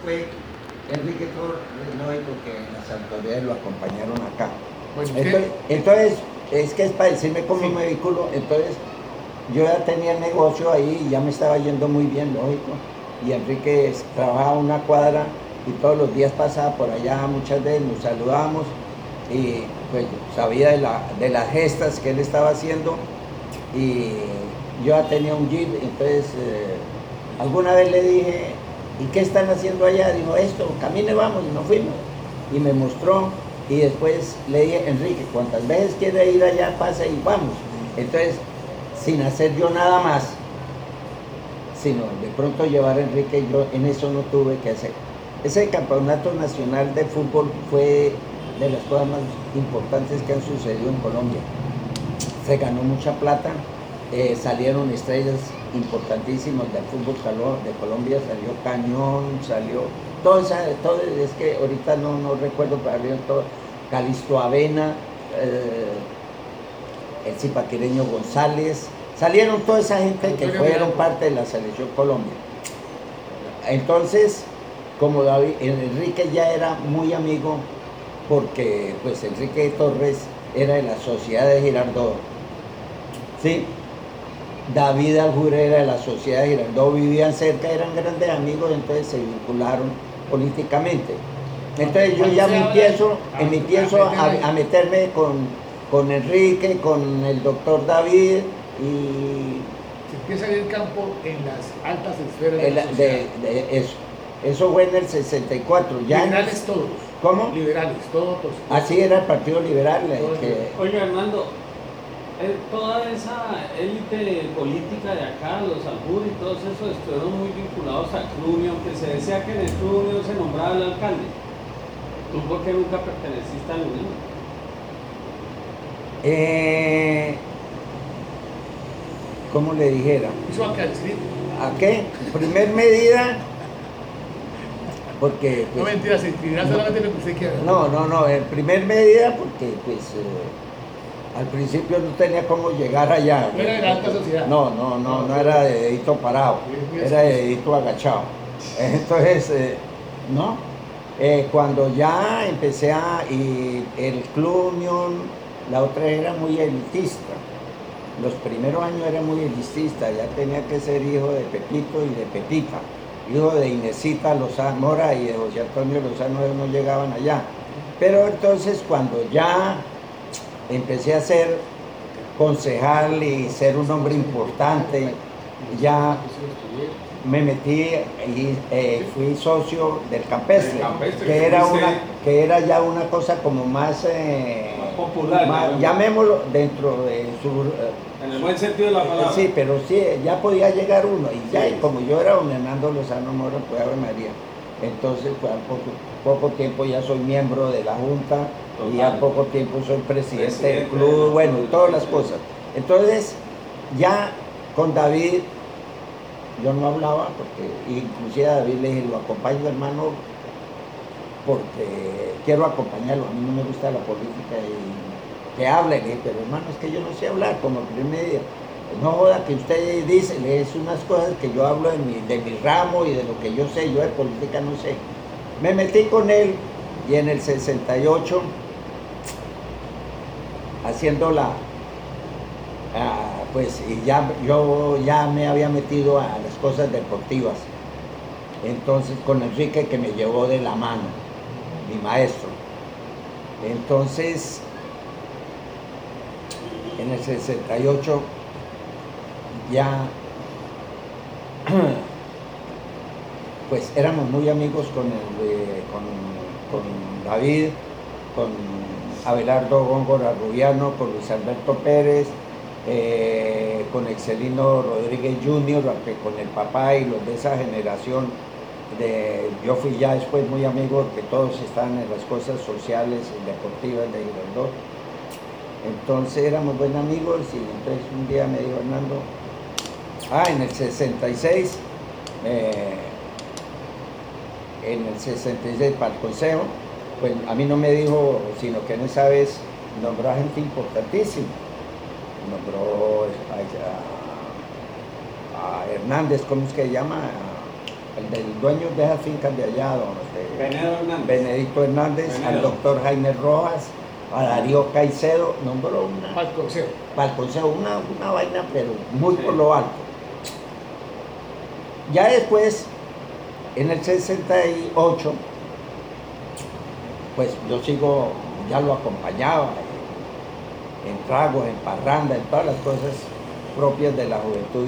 fue Enrique Torres, lógico que las autoridades lo acompañaron acá. Bueno, entonces, es que es para decirme cómo me vinculo, entonces yo ya tenía el negocio ahí y ya me estaba yendo muy bien, lógico. Y Enrique trabajaba una cuadra y todos los días pasaba por allá, muchas veces nos saludábamos y pues sabía de las gestas que él estaba haciendo y yo ya tenía un Jeep, entonces alguna vez le dije, ¿y qué están haciendo allá? Dijo, esto, camine, vamos, y nos fuimos. Y me mostró y después le dije, Enrique, ¿cuántas veces quiere ir allá? Pase y vamos. Entonces, sin hacer yo nada más, sino de pronto llevar a Enrique, yo en eso no tuve que hacer. Ese campeonato nacional de fútbol fue de las cosas más importantes que han sucedido en Colombia. Se ganó mucha plata, salieron estrellas importantísimas del fútbol de Colombia, salió Cañón, salió todo, es que ahorita no recuerdo, pero había todo, Calixto Avena, el zipaquireño González, salieron toda esa gente que fueron parte de la selección Colombia. Entonces, como Enrique ya era muy amigo, porque pues Enrique Torres era de la Sociedad de Girardot, ¿sí? David Aljure era de la Sociedad de Girardot, vivían cerca, eran grandes amigos, entonces se vincularon políticamente. Entonces yo ya me empiezo a meterme con Enrique, con el doctor David y... Se empieza a ir el campo en las altas esferas de la sociedad. Eso fue en el 64. Ya liberales todos. ¿Cómo? Liberales, todos. Así era el Partido Liberal. Oiga, Hernando, toda esa élite política de acá, los Aljure y todos esos, estuvieron muy vinculados al Club Unión, que se decía que en el Club Unión se nombraba el alcalde. ¿Tú por qué nunca perteneciste al Unión? ¿Cómo le dijera? Eso acá, ¿sí? ¿A qué? Primer medida, porque... Pues, no mentira, se inscribirá solamente lo que usted quiera. No, en primer medida porque pues al principio no tenía cómo llegar allá. No era de la alta sociedad. No era de dedito parado, era de dedito agachado. Entonces, no. Cuando ya empecé y el Club Unión, la otra era muy elitista. Los primeros años era muy elitista, ya tenía que ser hijo de Pepito y de Pepita, hijo de Inesita Lozano Mora y de José Antonio Lozano, ellos no llegaban allá. Pero entonces cuando ya empecé a ser concejal y ser un hombre importante, ya me metí y fui socio del Campestre, que era ya una cosa como más popular, llamémoslo dentro de su... en el buen sentido de la palabra. Sí, pero sí, ya podía llegar uno, y ya, y como yo era don Hernando Lozano Mora, pues Ave María, entonces pues al poco tiempo ya soy miembro de la Junta, y al poco tiempo soy presidente del club, bueno, todas las cosas. Entonces, ya con David, yo no hablaba, porque inclusive a David le dije, lo acompaño, hermano, porque quiero acompañarlo, a mí no me gusta la política y que hable, le dije, pero hermano, es que yo no sé hablar, como primer día. No joda que usted dice, le dice unas cosas que yo hablo de mi ramo y de lo que yo sé, yo de política no sé. Me metí con él y en el 68, haciendo pues y yo ya me había metido a las cosas deportivas. Entonces con Enrique, que me llevó de la mano, mi maestro. Entonces, en el 68 ya pues éramos muy amigos con David, con Abelardo Góngora Rubiano, con Luis Alberto Pérez, con Excelino Rodríguez Jr., con el papá y los de esa generación. Yo fui ya después muy amigo que todos estaban en las cosas sociales y deportivas de Girardot. Entonces éramos buenos amigos y entonces un día me dijo Hernando, en el 66, para el consejo, pues a mí no me dijo, sino que en esa vez nombró a gente importantísima. Nombró a Hernández, ¿cómo es que se llama? el del dueño de esas fincas de allá, Benedicto Hernández, al doctor Jaime Rojas, a Darío Caicedo, nombró Para el consejo. para el consejo, una vaina, pero muy por lo alto. Ya después, en el 68, pues yo sigo, ya lo acompañaba en tragos, en parranda, en todas las cosas propias de la juventud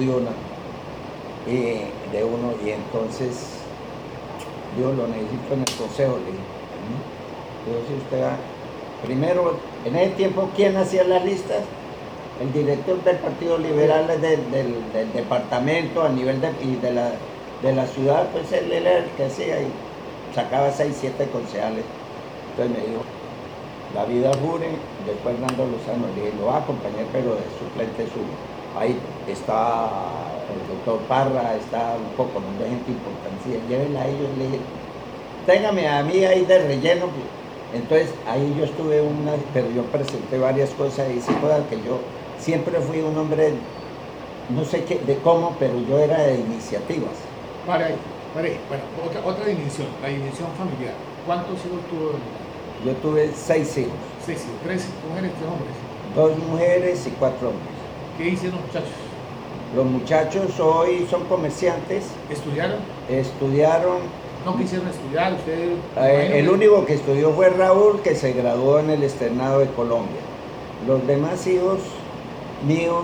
de uno, y entonces yo lo necesito en el consejo, le dije. Yo, si usted va, primero, en ese tiempo, ¿quién hacía las listas? El director del Partido Liberal del departamento a nivel de la ciudad, pues él era el que hacía y sacaba 6, 7 concejales. Entonces me dijo, David Ajure, después Fernando Lozano, le dije, lo va a acompañar, pero de suplente suyo. Ahí está el doctor Parra, está un poco de gente importante, llévenla a ellos, le dije, téngame a mí ahí de relleno. Entonces ahí yo estuve pero yo presenté varias cosas y hice cosas que yo siempre fui un hombre, no sé qué, de cómo, pero yo era de iniciativas. Vale, bueno, otra dimensión, la dimensión familiar. ¿Cuántos hijos tuvo? Yo tuve 6 hijos. 6 hijos, 3 mujeres, 3 hombres. 2 mujeres y 4 hombres. ¿Qué hicieron los muchachos? Los muchachos hoy son comerciantes. ¿Estudiaron? Estudiaron. ¿No quisieron estudiar? ¿Ustedes? El único que estudió fue Raúl, que se graduó en el Externado de Colombia. Los demás hijos míos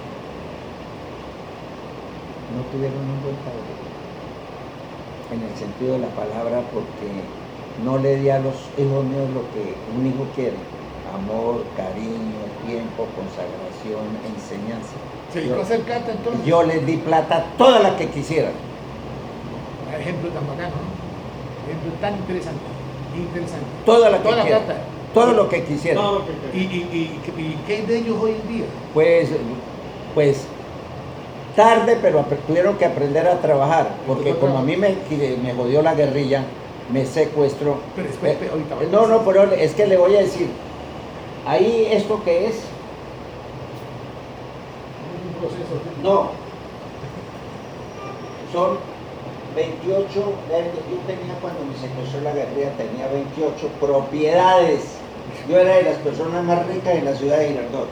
no tuvieron un buen padre, en el sentido de la palabra, porque no le di a los hijos míos lo que un hijo quiere: amor, cariño, tiempo, consagración, enseñanza. ¿Se dedicó a hacer carta entonces? Yo les di plata toda la que quisieran. Ejemplo tan bacano, ¿no? Ejemplo tan interesante. Toda la plata. Todo lo que quisieran. ¿Y qué es de ellos hoy en día? Pues tarde, pero tuvieron que aprender a trabajar, porque como a mí me jodió la guerrilla, me secuestró. Pero espera, ahorita. No, pero es que le voy a decir, ahí esto que es, Un proceso. no, son 28, yo tenía, cuando me secuestró la guerrilla, tenía 28 propiedades. Yo era de las personas más ricas en la ciudad de Girardot.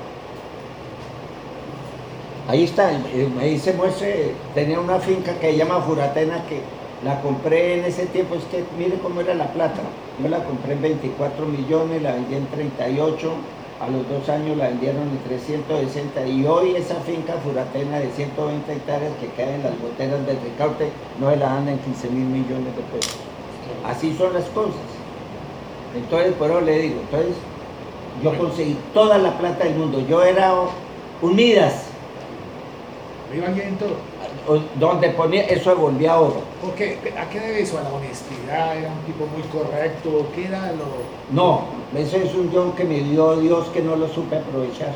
Ahí está, ahí se muestra, tenía una finca que se llama Furatena, que la compré en ese tiempo. Es que mire cómo era la plata. Yo la compré en 24 millones, la vendí en 38, a los 2 años la vendieron en 360, y hoy esa finca Furatena de 120 hectáreas que queda en las goteras del Ricaurte no se la dan en 15 mil millones de pesos. Así son las cosas. Entonces, por eso le digo, yo conseguí toda la plata del mundo. Yo era un Midas. ¿Iba bien en todo? Donde ponía, eso se volvía oro. ¿Por qué? ¿A qué debe eso? ¿A la honestidad? ¿Era un tipo muy correcto? ¿Qué era lo...? No, eso es un don que me dio Dios, que no lo supe aprovechar.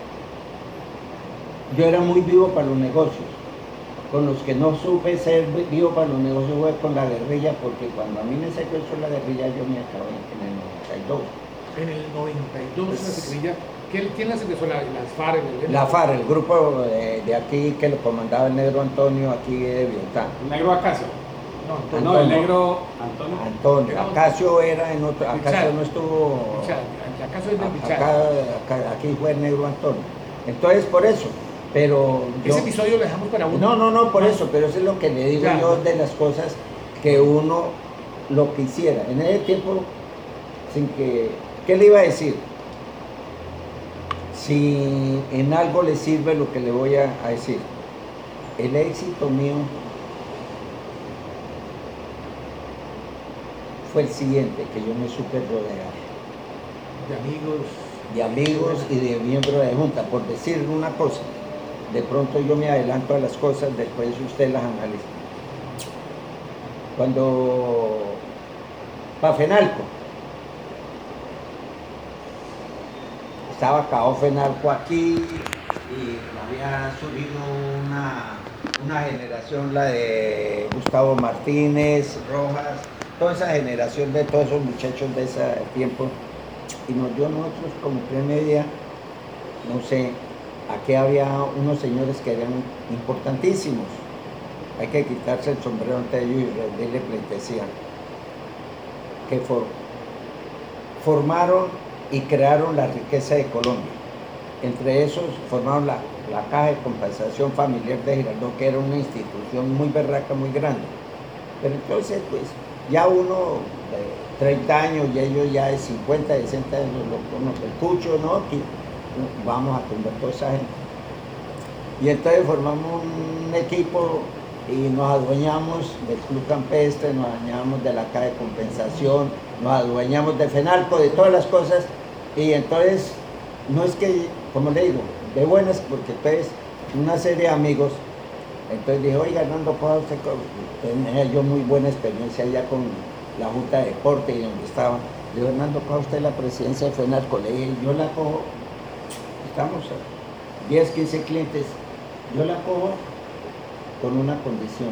Yo era muy vivo para los negocios. Con los que no supe ser vivo para los negocios fue con la guerrilla, porque cuando a mí me secuestró la guerrilla, yo me acabé en el 92. En el 92 la guerrilla. ¿Quién la secuestró? ¿Las FARC? La FARC, el grupo de aquí que lo comandaba el negro Antonio, aquí de Vietnam. ¿El negro Acacio? No, el negro Antonio. Acacio era en otro, Acacio no estuvo. Acacio es de Pichal. Aquí fue el negro Antonio. Entonces, por eso. Pero ese episodio lo dejamos para uno. No, por eso, pero eso es lo que le digo yo, de las cosas que uno lo quisiera. En ese tiempo, ¿qué le iba a decir? Si en algo le sirve lo que le voy a decir, el éxito mío fue el siguiente: que yo me supe rodear de amigos y de miembros de junta. Por decir una cosa, de pronto yo me adelanto a las cosas, después usted las analiza. Cuando Fenalco estaba acabado Fenalco aquí, y había surgido una generación, la de Gustavo Martínez, Rojas, toda esa generación de todos esos muchachos de ese tiempo, y nos dio nosotros como Media, no sé, aquí había unos señores que eran importantísimos, hay que quitarse el sombrero ante ellos y rendirle pleitesía, que formaron y crearon la riqueza de Colombia. Entre esos formaron la Caja de Compensación Familiar de Girardot, que era una institución muy berraca, muy grande. Pero entonces, pues, ya uno de 30 años y ellos ya de 50, de 60 años, el cucho, ¿no? Aquí vamos a tumbar toda esa gente. Y entonces formamos un equipo y nos adueñamos del Club Campestre, nos adueñamos de la Caja de Compensación, nos adueñamos de FENALCO, de todas las cosas. Y entonces, no es que, como le digo, de buenas, porque entonces una serie de amigos, entonces dije, oiga, Hernando, ¿puedo usted? Tenía yo muy buena experiencia allá con la Junta de Deporte y donde estaba. Le digo, Hernando, ¿puedo usted la presidencia de FENALCO? Le dije, yo la cojo, estamos a 10, 15 clientes, yo la cojo con una condición.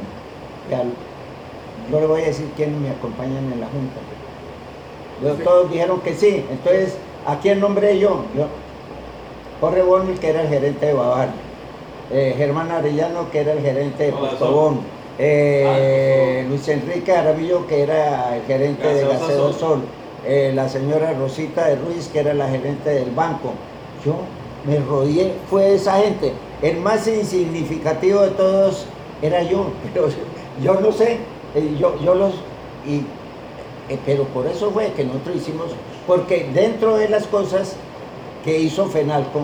Yo le voy a decir quiénes me acompañan en la Junta. Todos dijeron que sí, entonces, ¿a quién nombré yo? Jorge Boni, que era el gerente de Bavaria, Germán Arellano, que era el gerente de Postobón, Luis Enrique Aravillo, que era el gerente de Gaseosa Sol, la señora Rosita de Ruiz, que era la gerente del banco. Yo me rodeé, fue esa gente. El más insignificativo de todos era yo, pero yo no sé, pero por eso fue que nosotros hicimos, porque dentro de las cosas que hizo FENALCO,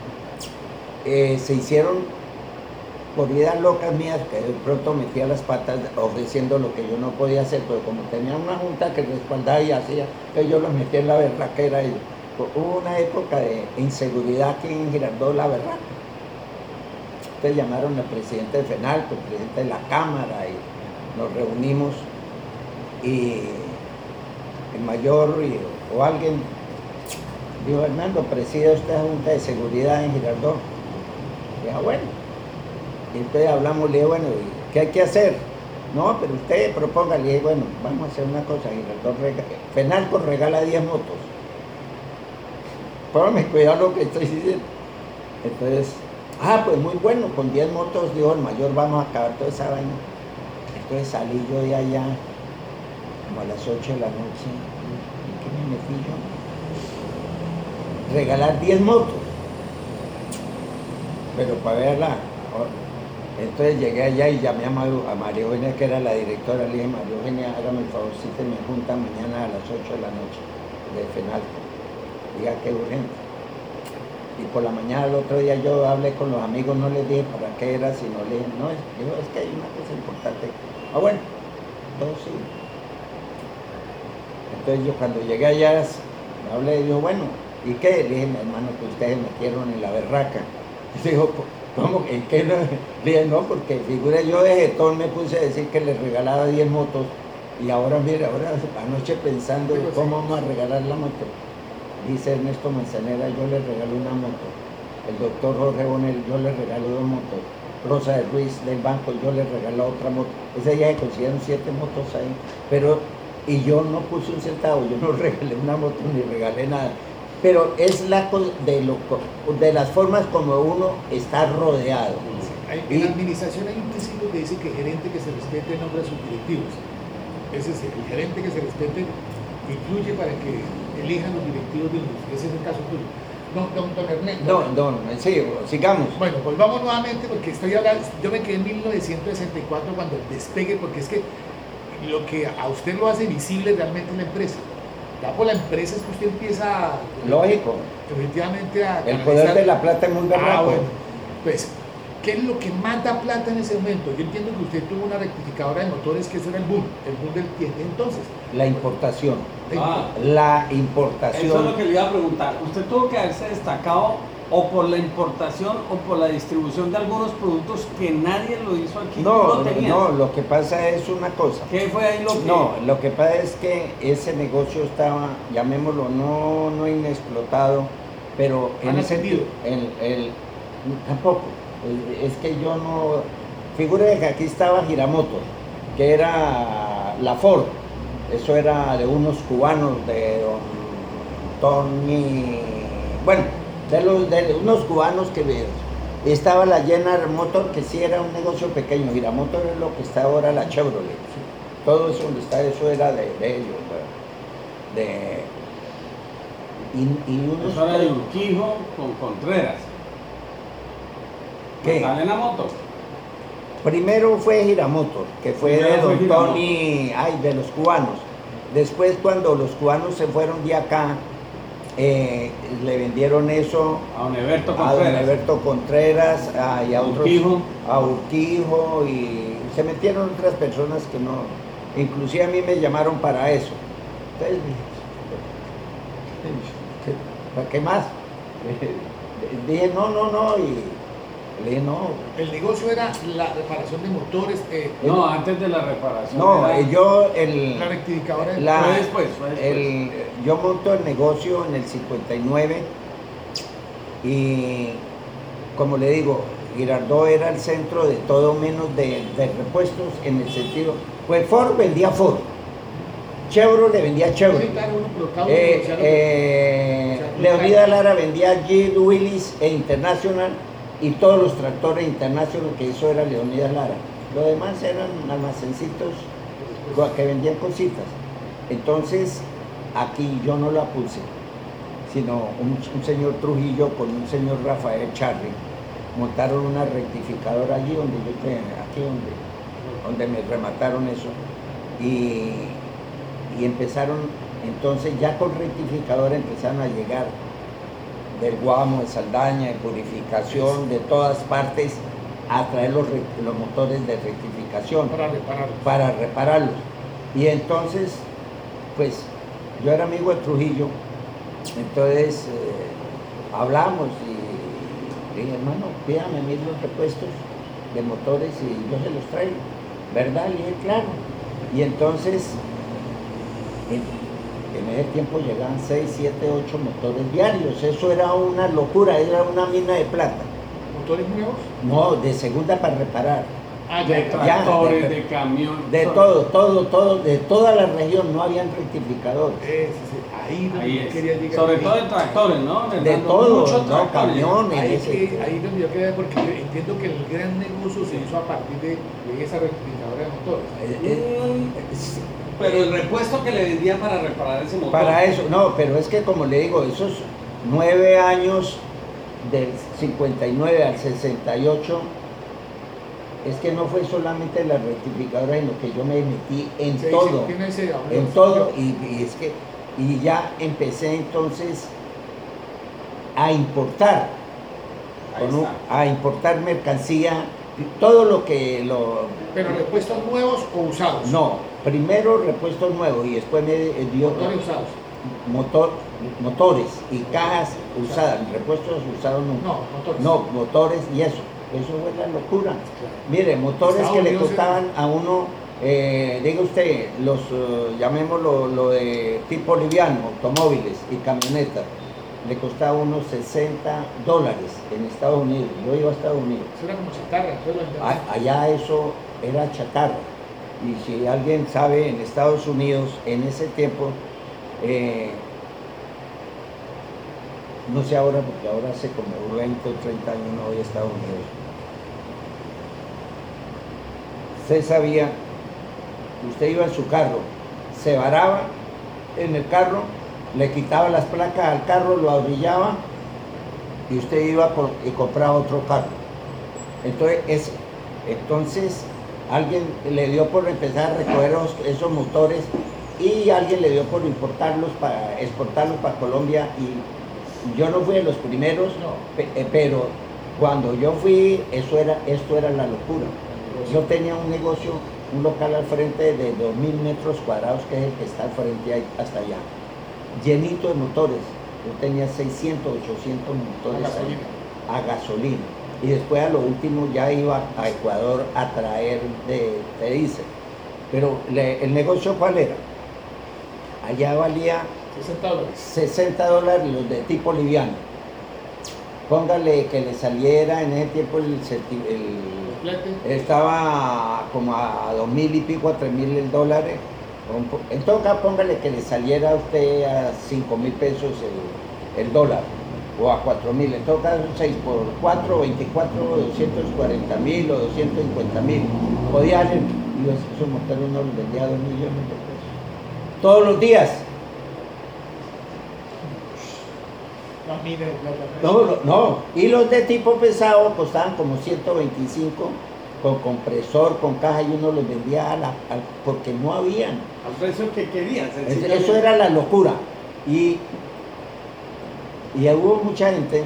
se hicieron por ideas locas mías, que de pronto metía las patas ofreciendo lo que yo no podía hacer, pero como tenía una junta que respaldaba y hacía, que yo los metía en la berraquera. Y hubo una época de inseguridad aquí en Girardot, la berraca. Entonces llamaron al presidente de FENALCO, el presidente de la Cámara, y nos reunimos, y el mayor o alguien dijo, Hernando, preside usted la Junta de Seguridad en Girardot. Y dije, bueno. Y entonces hablamos, le dije, bueno, ¿qué hay que hacer? No, pero usted proponga. Le dije, bueno, vamos a hacer una cosa, FENALCO regala 10 motos. Póngame cuidado lo que estoy diciendo. Entonces, pues muy bueno, con 10 motos, dijo el mayor, vamos a acabar toda esa vaina. Entonces salí yo de allá, como a las 8 de la noche, ¿y qué me metí yo? Regalar 10 motos, pero para verla. Entonces llegué allá y llamé a María Eugenia, que era la directora. Le dije, María Eugenia, hágame el favor, si me junta mañana a las 8 de la noche de FENALCO, diga que es urgente. Y por la mañana el otro día yo hablé con los amigos, no les dije para qué era, sino le dije, no, es que hay una cosa importante. Bueno, todo sí. Entonces yo cuando llegué allá, me hablé y dijo, bueno, ¿y qué? Le dije, hermano, que ustedes me metieron en la berraca. Y dijo, ¿cómo? ¿En qué no? Le dije, no, porque figura, yo de jetón me puse a decir que les regalaba 10 motos, y ahora, mire, anoche pensando cómo vamos a regalar la moto. Dice Ernesto Manzanera, yo le regalo una moto. El doctor Jorge Bonel, yo le regalo 2 motos. Rosa de Ruiz del banco, yo le regalo otra moto. Ese día se consiguieron 7 motos ahí, y yo no puse un centavo, yo no regalé una moto ni regalé nada. Pero es de las formas como uno está rodeado. En la administración hay un principio que dice que gerente que se respete nombra a sus directivos. Ese es el gerente que se respete, influye para que elijan los directivos de uno. Ese es el caso tuyo. Don Ernesto. Sí, sigamos. Bueno, volvamos nuevamente, porque estoy hablando, yo me quedé en 1964 cuando el despegue, porque es que lo que a usted lo hace visible realmente es la empresa. Ya por la empresa es que usted empieza, lógico, efectivamente, el poder de la plata es muy berraco. Bueno, pues, ¿qué es lo que más da plata en ese momento? Yo entiendo que usted tuvo una rectificadora de motores, que eso era el boom del tiempo entonces. La importación. La importación. Eso es lo que le iba a preguntar. ¿Usted tuvo que haberse destacado o por la importación o por la distribución de algunos productos que nadie lo hizo aquí? No, lo que pasa es una cosa. ¿Qué fue ahí lo que...? No, lo que pasa es que ese negocio estaba, llamémoslo, no inexplotado, pero en ese sentido, tampoco. Es que yo no... Figure que aquí estaba Giramotos, que era la Ford. Eso era de unos cubanos, de don Tony... Bueno, de unos cubanos que Estaba la General Motor, que sí era un negocio pequeño. Giramotor es lo que está ahora la Chevrolet. Todo eso donde está, eso era de ellos. De, y unos... Eso era de Urquijo con Contreras. ¿Qué? Magdalena Moto. Primero fue Giramotor, que fue Primero de fue don Giramotor. Tony, ay, de los cubanos. Después, cuando los cubanos se fueron de acá, le vendieron eso A don Eberto a don Contreras. Alberto Contreras y a otros, Urquijo. a Urquijo, y se metieron otras personas que no, inclusive a mí me llamaron para eso. Entonces dije, ¿para qué más? Dije, no, y le dije, no. El negocio era la reparación de motores, No, antes de la reparación. No, era- yo la rectificadora de la- Fue después, fue después. yo monto el negocio en el 59 y, como le digo, Girardot era el centro de todo menos de repuestos, en el sentido, pues Ford vendía Ford, Chevrolet vendía Sí, Chevrolet, claro, uno, pero cada uno comercial, Leonidas Lara vendía Jeep, Willys e International, y todos los tractores International, que eso era Leonidas Lara. Lo demás eran almacencitos que vendían cositas. Entonces, aquí yo no la puse, sino un señor Trujillo con un señor Rafael Charri montaron una rectificadora allí donde aquí donde me remataron eso, y empezaron, entonces ya con rectificadora empezaron a llegar del Guamo, de Saldaña, de Purificación, de todas partes, a traer los motores de rectificación para repararlos. para repararlos. Y entonces, pues, yo era amigo de Trujillo, entonces hablamos y le dije, hermano, pídame a mí los repuestos de motores y yo se los traigo, ¿verdad? Le dije, claro. Y entonces, en ese tiempo llegaban 6, 7, 8 motores diarios, eso era una locura, era una mina de plata. ¿Motores nuevos? No, de segunda para reparar. Ah, De ya. tractores, de- de camión. De todo, de toda la región no habían rectificadores. Ahí donde Ahí yo es. quería llegar. Sobre todo de tractores, ¿no? De Hernando? todo, Muchos no, tractores. camiones. Ahí donde yo quería, porque yo entiendo que el gran negocio se hizo a partir de esa rectificadora de motores. Pero el repuesto que le vendían para reparar ese motor. Para eso, no, pero es que como le digo, esos 9 años del 59 al 68, es que no fue solamente la rectificadora, sino que yo me metí en Sí, todo, sí, tiene ese- en todo, y es que, y ya empecé entonces a importar, Ahí está. a importar mercancía, todo lo que Pero repuestos nuevos o usados. no, primero repuestos nuevos y después me dio Motores usados. motores y cajas usadas, repuestos usados no. No, motores. No, motores y eso fue la locura. Claro. Mire, motores Estados que le Unidos costaban a uno, diga usted, los, llamémoslo lo de tipo liviano, automóviles y camionetas, le costaba unos $60 en Estados Unidos. Yo iba a Estados Unidos. Eso era como chatarra. Eso lo vendían. Allá eso era chatarra. Y si alguien sabe, en Estados Unidos, en ese tiempo, no sé ahora, porque ahora hace como 20 o 30 años no voy a Estados Unidos. Usted sabía, usted iba en su carro, se varaba en el carro, le quitaba las placas al carro, lo abrillaba y usted iba y compraba otro carro. Entonces alguien le dio por empezar a recoger esos motores y alguien le dio por exportarlos para Colombia, y yo no fui de los primeros, No. pero cuando yo fui esto era la locura. Yo tenía un negocio, un local al frente de 2.000 metros cuadrados, que es el que está al frente ahí, hasta allá, llenito de motores. Yo tenía 600, 800 motores A gasolina. ahí, a gasolina. Y después, a lo último, ya iba a Ecuador a traer de diésel. Pero el negocio, ¿cuál era? Allá valía $60. $60 los de tipo liviano. Póngale que le saliera en ese tiempo Complete. estaba como a 2.000 y pico, a 3.000 el dólar. En todo caso, póngale que le saliera a usted a 5.000 pesos el dólar. o a 4.000, en todo caso 6 por 4, 24, 240.000 o 250.000. Podía hacer, y esos motores no los vendía a 2 millones de pesos. Todos los días. No, mire, No, y los de tipo pesado costaban como 125 con compresor, con caja, y uno los vendía porque no habían. Al precio que querías. Eso era la locura. Y hubo mucha gente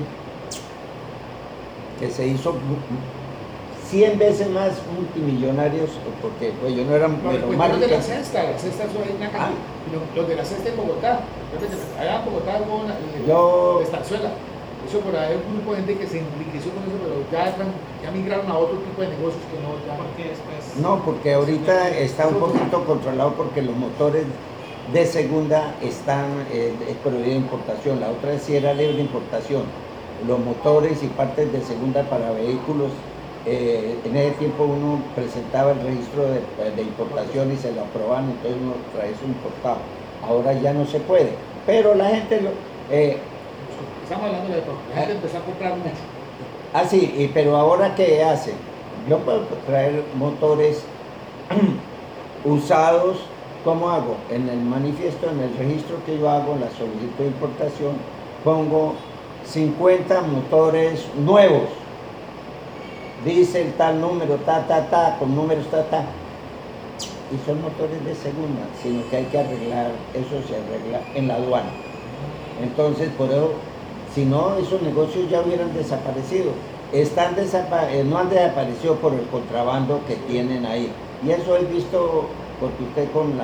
que se hizo 100 veces más multimillonarios, porque pues yo no era los de la cesta eso hay una cantidad. Los de la cesta en Bogotá, allá en Bogotá hubo de Estanzuela. Eso por ahí hay un grupo de gente que se enriqueció con eso, pero ya migraron a otro tipo de negocios que no ya. Porque después. No, porque ahorita está un poquito controlado porque los motores de segunda están prohibido importación. La otra sí era libre importación. Los motores y partes de segunda para vehículos, en ese tiempo uno presentaba el registro de importación y se lo aprobaban, entonces uno trae eso importado. Ahora ya no se puede, pero la gente Estamos hablando de época, la gente empezó a comprar mucho. sí, pero ahora ¿qué hace? Yo puedo traer motores usados. ¿Cómo hago? En el manifiesto, en el registro que yo hago, la solicitud de importación, pongo 50 motores nuevos. Dice el tal número, con números, y son motores de segunda, sino que hay que arreglar, eso se arregla en la aduana. Entonces, por eso, si no, esos negocios ya hubieran desaparecido. No han desaparecido por el contrabando que tienen ahí. Y eso he visto, porque usted con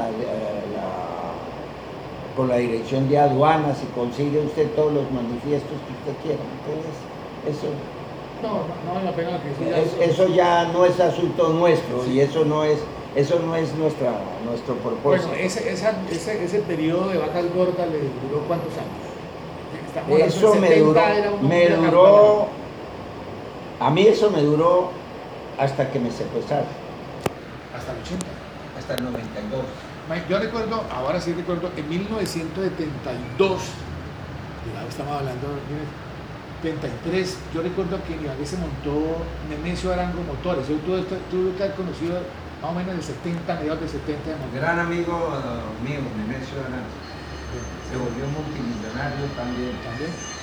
la dirección de aduanas y consigue usted todos los manifiestos que usted quiera. Entonces, No vale la pena que eso ya no es asunto nuestro, sí. Y eso no es nuestro propósito. Bueno, ese periodo de vacas gordas le duró ¿cuántos años? Eso me duró, a mí eso me duró hasta que me secuestraron. Hasta el 80. Hasta el 92. Yo recuerdo, ahora sí recuerdo, en 1972, estamos hablando de 73, yo recuerdo que en Ibagué se montó Nemesio Arango Motores. Tú te has conocido más o menos del 70, mediados del 70 de Montores. Gran amigo mío, Nemesio Arango. Se volvió multimillonario también.